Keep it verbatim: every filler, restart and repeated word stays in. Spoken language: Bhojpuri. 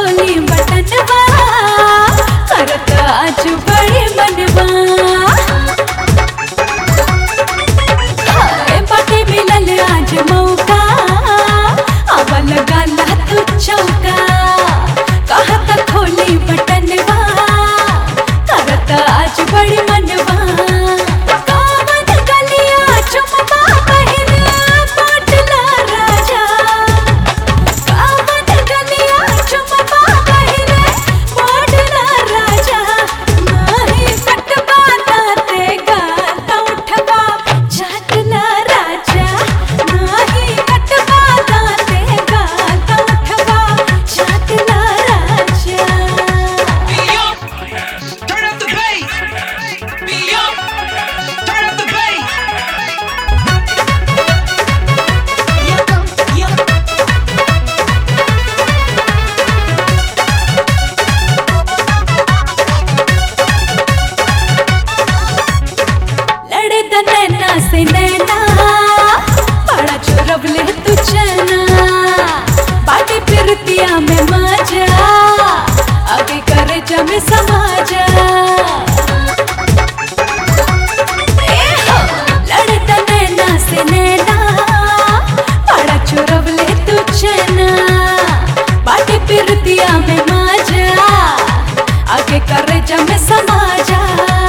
खोली बटनवा करत आज बड़ी मनवा हाय बाटे मिलल आज मौका अब लगा ला तू चौका कहत खोली बटनवा करत आज बड़ी मनवा कावन गलिया चुमवा पहिना बाटला राजा कावन गलिया चुमवा पहिना बाटला राजा नाही कटवा ताते गाता उठवा चाटला राजा नाही कटवा ताते गाता उठवा चाटला राजा Turn up the bass. Be up. Turn up the bass. लड़े द नैना से नैना बड़ा चोरवले तू चना बाटे फिरतिया में मजा आगे करे जमे समाजा ए हो, लड़े द नैना से नैना बड़ा चोरवले तू चना बाटे फिरतिया में मजा आगे करे जमे समाजा